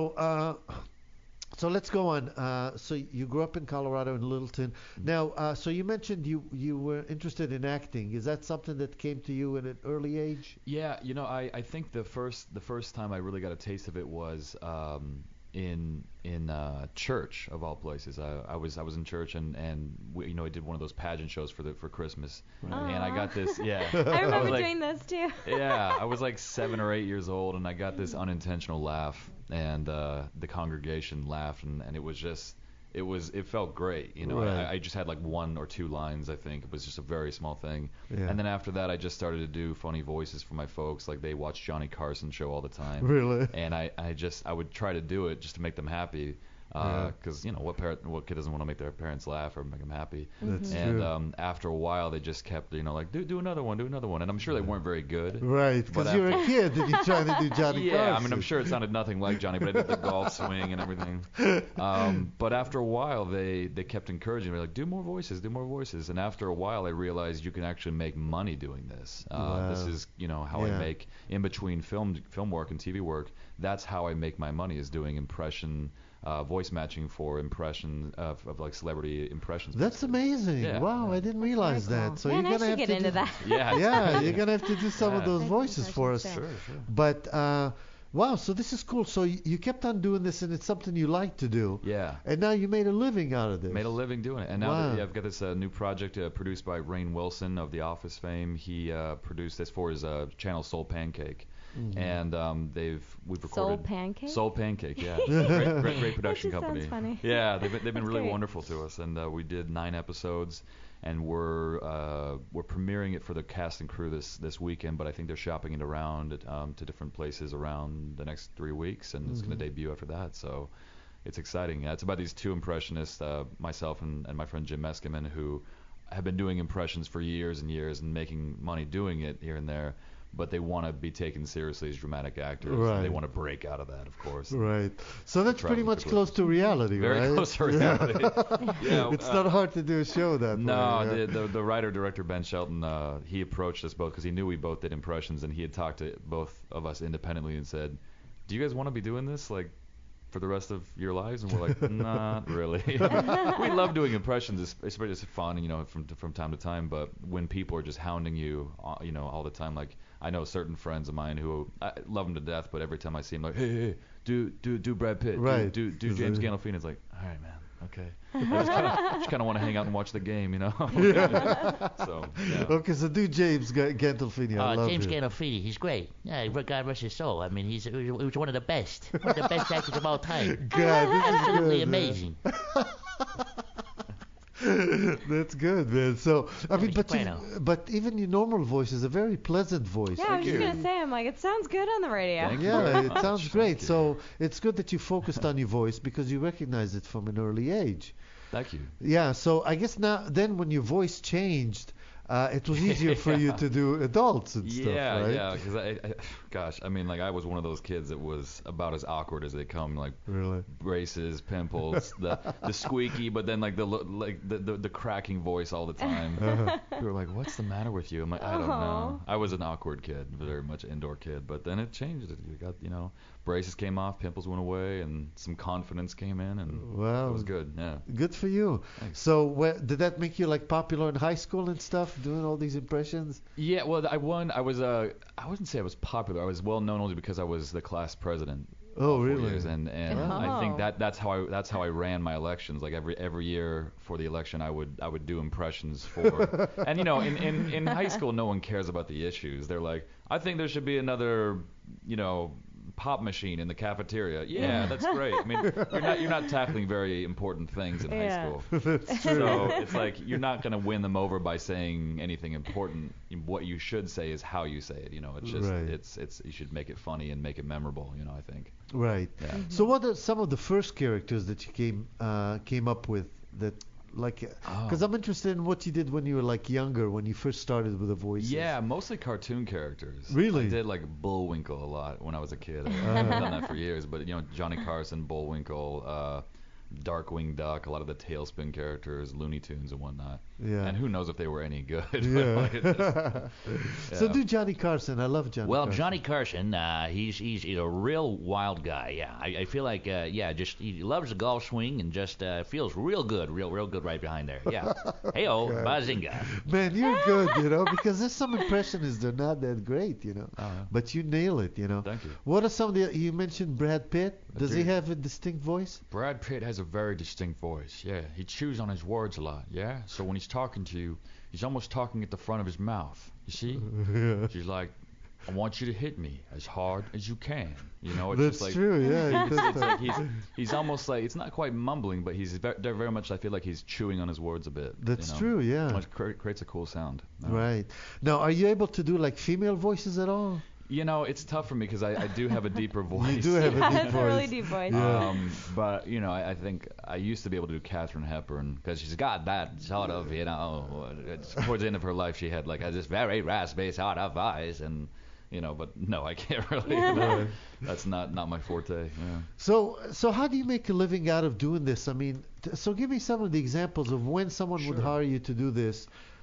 So let's go on. So you grew up in Colorado in Littleton. Now, so you mentioned you were interested in acting. Is that something that came to you at an early age? Yeah, you know, I think the first time I really got a taste of it was in church, of all places. I was in church, and we, you know, I did one of those pageant shows for Christmas, and I got this. Yeah, I remember doing those too. Yeah, I was like 7 or 8 years old, and I got this unintentional laugh, and the congregation laughed, and it felt great, you know. Right. I just had like 1 or 2 lines, I think. It was just a very small thing. Yeah. And then after that, I just started to do funny voices for my folks. Like, they watch Johnny Carson show all the time. Really? And I would try to do it just to make them happy. Because you know, what kid doesn't want to make their parents laugh or make them happy? That's and true. After a while, they just kept, you know, like do another one, and I'm sure they weren't very good. Right, because you were a kid and you're trying to do Johnny Carson. Yeah, I mean, I'm sure it sounded nothing like Johnny, but I did the golf swing and everything. But after a while, they kept encouraging me, like, do more voices. And after a while, I realized you can actually make money doing this. Wow. This is, you know, how I make in between film work and TV work. That's how I make my money, is doing voice matching for impression of like celebrity impressions. That's amazing. Yeah. Wow, I didn't realize that. So Man, you're I gonna should have get to into that. Yeah, you're gonna have to do some of those voices for us. Sure. But wow, so this is cool. So you kept on doing this, and it's something you like to do. Yeah. And now you made a living out of this. Made a living doing it. And now I've got this new project produced by Rainn Wilson of The Office fame. He produced this for his channel Soul Pancake. Mm-hmm. And we've recorded Soul Pancake, yeah. great production company. Sounds funny. Yeah, they've been really wonderful to us, and we did 9 episodes, and we're premiering it for the cast and crew this weekend, but I think they're shopping it around to different places around the next 3 weeks, and it's going to debut after that. So it's exciting. It's about these 2 impressionists, myself and my friend Jim Meskimen, who have been doing impressions for years and years and making money doing it here and there. But they want to be taken seriously as dramatic actors. Right. They want to break out of that, of course. Right. So that's pretty much close to reality, right? Very close to reality. Yeah. It's not hard to do a show that way. No, the writer-director Ben Shelton, he approached us both because he knew we both did impressions, and he had talked to both of us independently and said, do you guys want to be doing this, like, for the rest of your lives? And we're like, not really. We love doing impressions. It's fun, you know, from time to time. But when people are just hounding you, you know, all the time, like, I know certain friends of mine who I love them to death, but every time I see them, like, hey, do Brad Pitt, right? Do James Gandolfini. It's like, all right, man. Okay. I just kind of want to hang out and watch the game, you know. So. Yeah. Okay, so do James Gandolfini. I love James him. Gandolfini, he's great. Yeah, God rest his soul. I mean, he was one of the best actors of all time. God, this is Absolutely good, amazing. That's good, man. So I mean, Soprano. but even your normal voice is a very pleasant voice. Yeah, I was just gonna say, I'm like, it sounds good on the radio. Thank you very Yeah, it much. sounds great. Thank you. So it's good that you focused on your voice because you recognize it from an early age. Thank you. Yeah, so I guess then when your voice changed, it was easier for you to do adults and stuff, right? Yeah, because gosh, I mean, like I was one of those kids that was about as awkward as they come, like Really? braces, pimples, the squeaky, but then like the cracking voice all the time. We were like, what's the matter with you? I'm like, I don't know. I was an awkward kid, very much an indoor kid, but then it changed. You got, braces came off, pimples went away, and some confidence came in, and Wow. it was good. Yeah. Good for you. Thanks. So did that make you like popular in high school and stuff, doing all these impressions? Yeah, well, I won. I wouldn't say I was popular. I was well known only because I was the class president. Oh, all 4 really? Years, and I think that's how I ran my elections. Like every year for the election, I would do impressions for. And in high school, no one cares about the issues. They're like, I think there should be another, pop machine in the cafeteria. Yeah, that's great. I mean, you're not tackling very important things in high school. That's true. So it's like you're not going to win them over by saying anything important. What you should say is how you say it. It's just Right. it's you should make it funny and make it memorable. I think. Right. Yeah. So what are some of the first characters that you came up with that because I'm interested in what you did when you were like younger, when you first started with the voices. Yeah, mostly cartoon characters. Really? I did like Bullwinkle a lot when I was a kid. I've done that for years. But Johnny Carson, Bullwinkle, Darkwing Duck, a lot of the Tailspin characters, Looney Tunes and whatnot. Yeah. And who knows if they were any good. Yeah. So Yeah. do Johnny Carson. I love Johnny Well, Carson. Johnny Carson, he's a real wild guy. Yeah, I feel like just he loves the golf swing and just feels real good right behind there. Yeah. Hey-oh, Bazinga. Man, you're good, because there's some impressionists they're not that great, Uh-huh. but you nail it, Thank you. What are some of the? You mentioned Brad Pitt. Does he do. have a distinct voice? Brad Pitt has a very distinct voice. Yeah, he chews on his words a lot. Yeah, so when he's talking to you, he's almost talking at the front of his mouth. You see? Yeah. She's like, I want you to hit me as hard as you can. It's That's just like, true. Yeah. he does It's that. like he's almost like, it's not quite mumbling, but he's very much, I feel like he's chewing on his words a bit. That's true. Yeah. Which creates a cool sound. Right. Now, are you able to do like female voices at all? It's tough for me because I do have a deeper voice. You do have a deep That's a really voice. deep voice. Yeah. But I think I used to be able to do Katharine Hepburn because she's got that sort of towards the end of her life she had like this very raspy sort of voice and but no, I can't really. That's not my forte. Yeah. So how do you make a living out of doing this? I mean, so give me some of the examples of when someone would Sure. hire you to do this.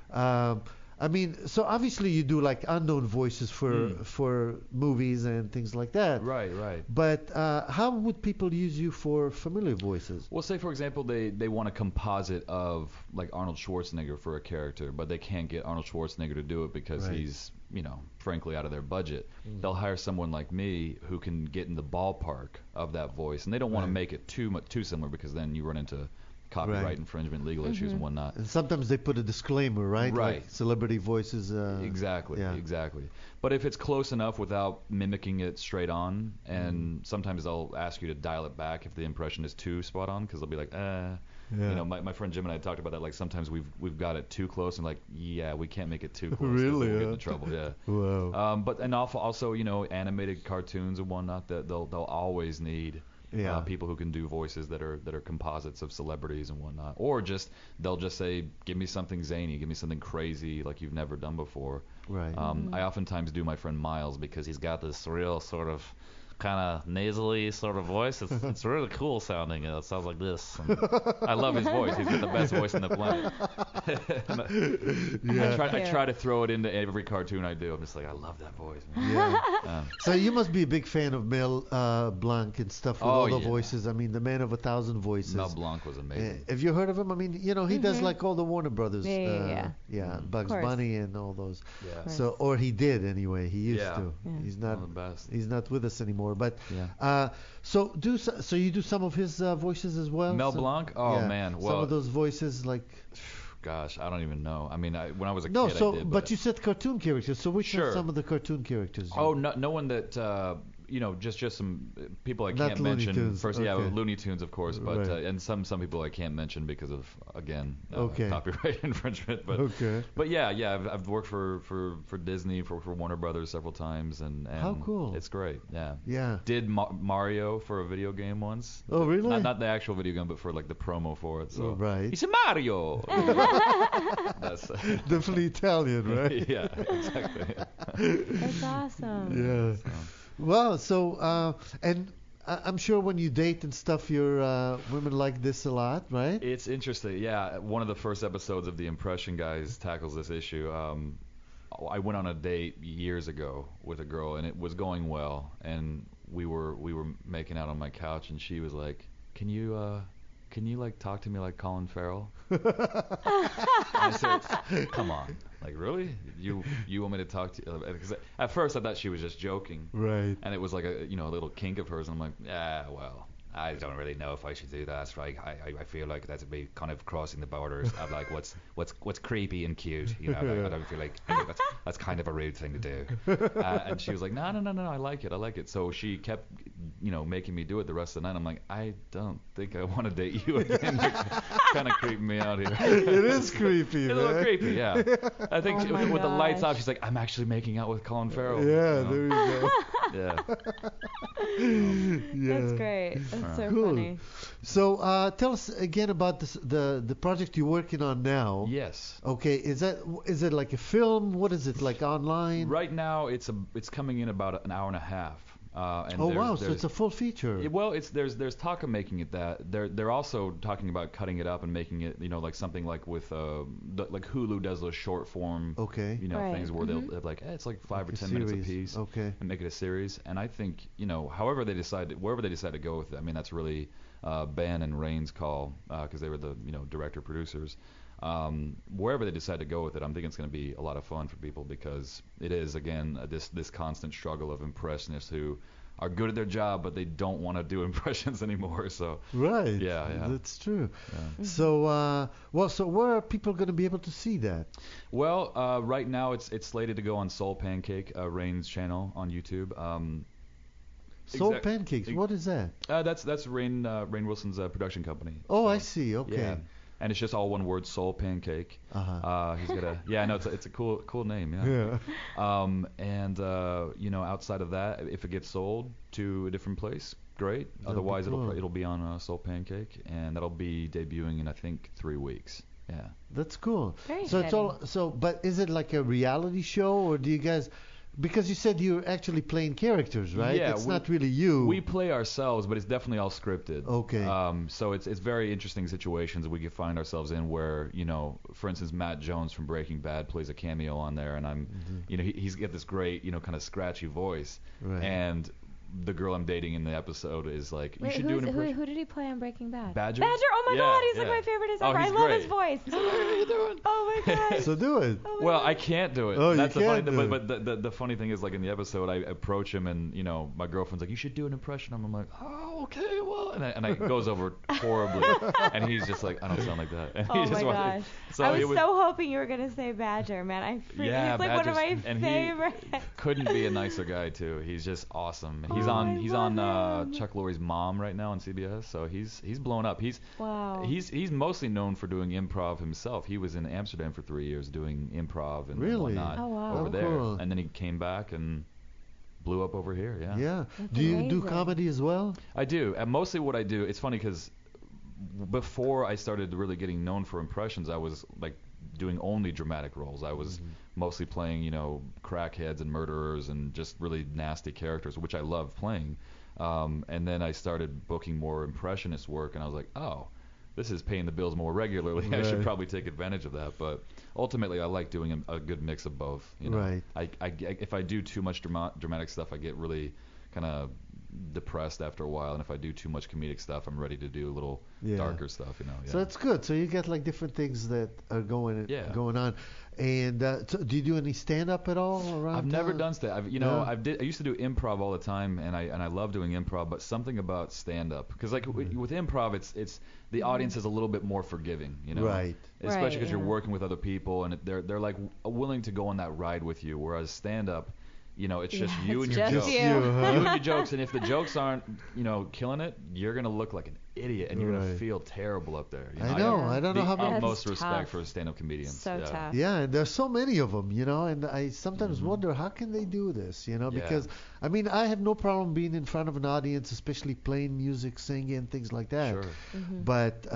I mean, so obviously you do like unknown voices for movies and things like that. Right. But how would people use you for familiar voices? Well, say for example they want a composite of like Arnold Schwarzenegger for a character, but they can't get Arnold Schwarzenegger to do it because Right. he's frankly out of their budget. They'll hire someone like me who can get in the ballpark of that voice, and they don't want to Right. make it too similar because then you run into copyright Right. infringement, legal issues and whatnot. And sometimes they put a disclaimer, right? Right. Like celebrity voices. Exactly. Yeah. But if it's close enough without mimicking it straight on, and sometimes they'll ask you to dial it back if the impression is too spot on, because they'll be like, Yeah. my friend Jim and I talked about that. Like sometimes we've got it too close, and like, yeah, we can't make it too close. 'cause Really, We'll get huh? into trouble. Yeah. Wow. But and also animated cartoons and whatnot that they'll always need. Yeah. People who can do voices that are composites of celebrities and whatnot, or they'll just say, give me something zany, give me something crazy like you've never done before. Right. I oftentimes do my friend Miles because he's got this real sort of kind of nasally sort of voice. It's really cool sounding. It sounds like this. And I love his voice. He's got the best voice on the planet. I try to throw it into every cartoon I do. I'm just like, I love that voice, man. Yeah. So you must be a big fan of Mel Blanc and stuff with all the voices. I mean, the man of 1,000 voices. Mel Blanc was amazing. Have you heard of him? I mean, he does like all the Warner Brothers. Yeah. Bugs Bunny and all those. Yeah. So, or he did anyway. He used Yeah. to. Yeah. He's One not. of the best. He's not with us anymore. hour. But Yeah. so you do some of his voices as well? Mel Blanc? Oh man, well, some of those voices like. Gosh, I don't even know. I mean, when I was a no, kid, so I did. But you said cartoon characters. So which Sure. are some of the cartoon characters? Oh, no one that just some people I Not can't Looney mention. Tunes, First, okay. yeah, Looney Tunes, of course, but Right. and some people I can't mention because of again Okay. copyright infringement. But Okay. But yeah, I've worked for Disney, for Warner Brothers several times, and How cool. It's great. Yeah. Yeah. Did Mario for a video game once. Oh, really? Not the actual video game, but for like the promo for it. So Oh, right. He's a Mario. That's Definitely Italian, right? yeah, exactly. That's awesome. Yeah. Well, so and I'm sure when you date and stuff, your women like this a lot, right? It's interesting. Yeah, one of the first episodes of The Impression Guys tackles this issue. I went on a date years ago with a girl, and it was going well, and we were making out on my couch, and she was like, "Can you like talk to me like Colin Farrell?" I said, "Come on, like really? You want me to talk to you?" Because at first I thought she was just joking, Right. and it was like a little kink of hers, and I'm like, yeah, well, I don't really know if I should do that. Right? I feel like that'd be kind of crossing the borders of like what's creepy and cute. I don't feel like that's kind of a rude thing to do. And she was like, no, I like it. So she kept making me do it the rest of the night. I'm like, I don't think I want to date you again. You're kind of creeping me out here. It is creepy, It's man. a little creepy, yeah. I think Oh my with the lights off, gosh. she's like, I'm actually making out with Colin Farrell. Yeah, you know? there you go. Yeah. Yeah. That's great. That's so Cool. funny. So tell us again about the project you're working on now. Yes. Okay, is it like a film? What is it, like online? Right now, it's coming in about an hour and a half. And Oh there's- wow, so there's- it's a full feature. Well, there's talk of making it that. They're also talking about cutting it up and making it like something like with like Hulu does those short form Okay. Right. things where they'll like it's like 5 or Like a 10 minutes a series. piece Okay. and make it a series. And I think wherever they decide to go with it. I mean that's really Ben and Rain's call because they were the director producers. Wherever they decide to go with it, I'm thinking it's going to be a lot of fun for people because it is again this constant struggle of impressionists who are good at their job but they don't want to do impressions anymore. So Right. Yeah. That's true. Yeah. So so where are people going to be able to see that? Well, right now it's slated to go on Soul Pancake, Rain's channel on YouTube. Soul Exact- Pancakes. What is that? That's Rain Wilson's production company. Oh, So, I see. Okay. Yeah. And it's just all one word, Soul Pancake. Uh-huh. He's got it's a cool name. Yeah. And outside of that, if it gets sold to a different place, great. That'd be Otherwise, cool. it'll be on Soul Pancake, and that'll be debuting in I think 3 weeks. Yeah. That's cool. Very So it's all but is it like a reality show or do you guys because you said you're actually playing characters, right? Yeah, it's not really you. We play ourselves, but it's definitely all scripted. Okay. So it's very interesting situations we could find ourselves in where, for instance, Matt Jones from Breaking Bad plays a cameo on there, and I'm, he's got this great, kind of scratchy voice, Right. and the girl I'm dating in the episode is like, you Wait, should do an impression. who did he play on Breaking Bad? Badger? Oh my Yeah, God, he's yeah. like my favorite Oh, ever. I he's love great. his voice. How are you doing? Oh my God. So do it. Oh my Well, God. I can't do it. Oh, you That's the can't funny do thing. But the funny thing is, like in the episode, I approach him, and my girlfriend's like, "You should do an impression." I'm like, "Oh, okay, well," and it goes over horribly, and he's just like, "I don't sound like that." And he Oh just my wanted- gosh. So I it was so hoping you were gonna say Badger, man. Yeah, he's like one of my Badger's- and he favorites. couldn't be a nicer guy too. He's just awesome. And he's Oh, on I love him. Chuck Lorre's Mom right now on CBS, so he's blown up. Wow. He's mostly known for doing improv himself. He was in Amsterdam for 3 years doing improv and Really? whatnot Oh, wow. over Oh, there, cool. and then he came back and blew up over here. Yeah. Yeah. That's Do you do amazing. comedy as well? I do. And mostly what I do, it's funny because before I started really getting known for impressions, I was like doing only dramatic roles. I was mostly playing, crackheads and murderers and just really nasty characters, which I love playing. And then I started booking more impressionist work, and I was like, oh, this is paying the bills more regularly. I should Right. probably take advantage of that. But ultimately, I like doing a good mix of both. Right. If I do too much dramatic stuff, I get really kind of depressed after a while, and if I do too much comedic stuff, I'm ready to do a little darker stuff, you know. Yeah. So that's good. So you get like different things that are going on. And so do you do any stand-up at all around? I've never done stand-up. I used to do improv all the time, and I love doing improv. But something about stand-up, because like with improv, it's the audience is a little bit more forgiving, you know. Right. Especially because you're working with other people, and they're like willing to go on that ride with you. Whereas stand-up, you know, it's just you and your jokes. You and your jokes, and if the jokes aren't, you know, killing it, you're gonna look like an idiot, and you're gonna feel terrible up there. You know? I don't know how many. Utmost respect for stand-up comedians. So tough. Yeah, and there's so many of them, you know, and I sometimes wonder how can they do this, you know, because I mean I have no problem being in front of an audience, especially playing music, singing, things like that. Sure. But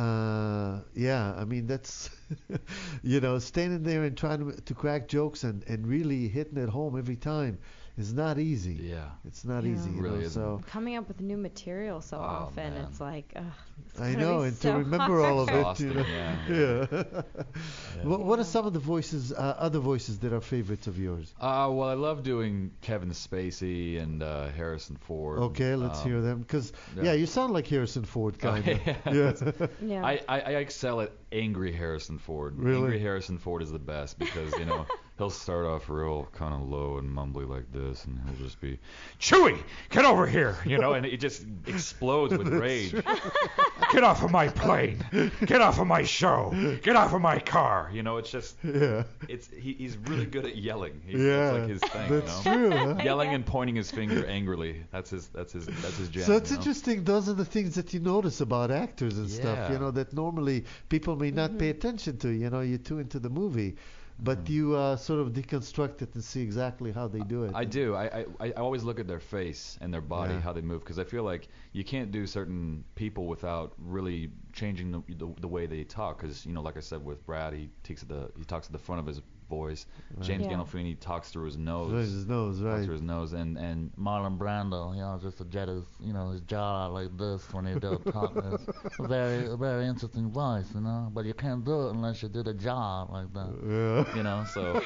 I mean that's you know, standing there and trying to crack jokes and really hitting it home every time is not easy. Yeah. It's not easy. You really know, so coming up with new material so often, man. it's like, it's I know, and so to remember all of it, you know. Yeah. What are some of the voices, other voices that are favorites of yours? Well, I love doing Kevin Spacey and Harrison Ford. Okay, let's hear them. Because, you sound like Harrison Ford, kind of. Yeah. I excel at angry Harrison Ford. Really? Angry Harrison Ford is the best because, you know, he'll start off real kind of low and mumbly like this, and he'll just be, Chewie, get over here, you know, and it just explodes with rage. Get off of my plane. Get off of my show. Get off of my car. You know, it's just, he's really good at yelling. That's like his thing, that's you know? true. Huh? Yelling and pointing his finger angrily. That's his jam. So it's interesting. Those are the things that you notice about actors and stuff, you know, that normally people may not pay attention to. You know, you're too into the movie. But you sort of deconstruct it and see exactly how they do it. I do. I always look at their face and their body, how they move, because I feel like you can't do certain people without really changing the way they talk. Because, you know, like I said with Brad, he talks at the front of his voice. Right. James Gandolfini talks through his nose. Talks through his nose, and Marlon Brando, you know, just his jaw like this when he does talk. It's a very interesting voice, you know. But you can't do it unless you do the jaw like that. Yeah. You know, so.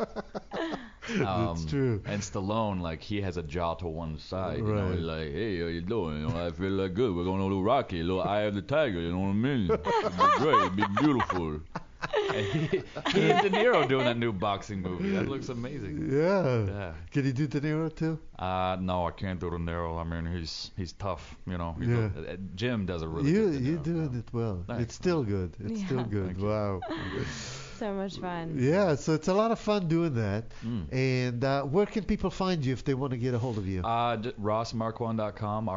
That's true. And Stallone, like, he has a jaw to one side. You know, he's like, hey, how you doing? You know, I feel like good. We're going to do Rocky, little Eye of the Tiger. You know what I mean? It'd be great. It'd be beautiful. He and De Niro doing that new boxing movie. That looks amazing. Yeah. Can you do De Niro too? No, I can't do De Niro. I mean, he's tough. You know. Jim does a really good De Niro. You're doing it well. Nice. It's still good. It's still good. Wow. So much fun. Yeah, so it's a lot of fun doing that. And where can people find you if they want to get a hold of you? RossMarquand.com,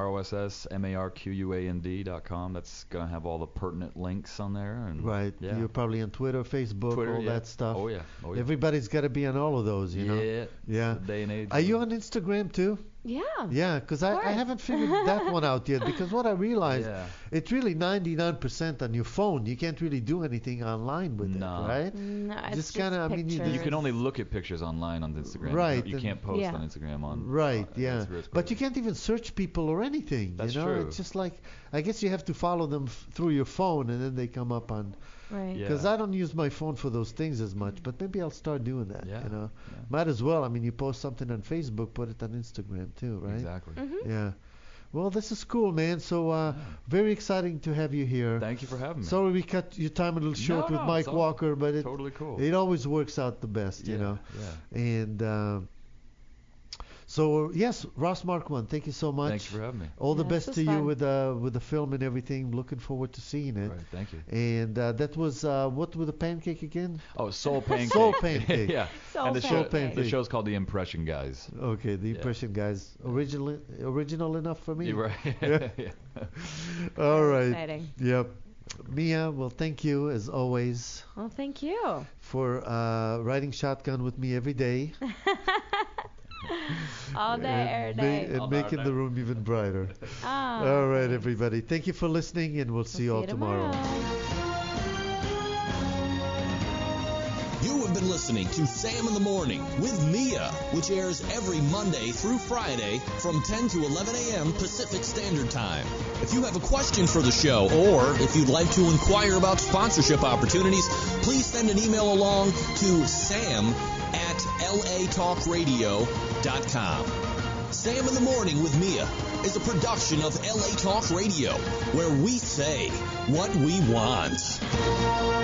RossMarquand.com. That's going to have all the pertinent links on there. And You're probably on Twitter, Facebook, all that stuff. Oh, yeah. Everybody's got to be on all of those, you know? Yeah. It's the day and age. Are you on Instagram too? Yeah. Yeah, because I haven't figured that one out yet. Because what I realized, it's really 99% on your phone. You can't really do anything online with it, right? No, it's just kind of. I mean, you can only look at pictures online on Instagram. Right. You can't post on Instagram on. Right. Yeah. But you can't even search people or anything. That's you know? true. It's just like I guess you have to follow them through your phone, and then they come up on. Right. Because I don't use my phone for those things as much, but maybe I'll start doing that. You know, might as well. I mean, you post something on Facebook, put it on Instagram too, right? Exactly. Yeah. Well, this is cool, man. So very exciting to have you here. Thank you for having me. Sorry we cut your time a little short with Mike Walker, but it totally cool. It always works out the best, you know. Yeah. And so yes, Ross Marquand, thank you so much. Thanks for having me. All the best to you with the film and everything. Looking forward to seeing it. Right, thank you. And that was what with the pancake again? Oh, Soul Pancake. Soul Pancake. Yeah. Soul Pancake. The show's called The Impression Guys. Okay, The Impression Guys. Original enough for me. You're right. Yeah. All right. Exciting. Yep. Mia, well, thank you as always. Well, thank you for riding shotgun with me every day. All day, every day. And making the room even brighter. All right, everybody. Thank you for listening, and we'll see you all tomorrow. You have been listening to Sam in the Morning with Mia, which airs every Monday through Friday from 10 to 11 a.m. Pacific Standard Time. If you have a question for the show, or if you'd like to inquire about sponsorship opportunities, please send an email along to sam@latalkradio.com. Sam in the Morning with Mia is a production of LA Talk Radio, where we say what we want.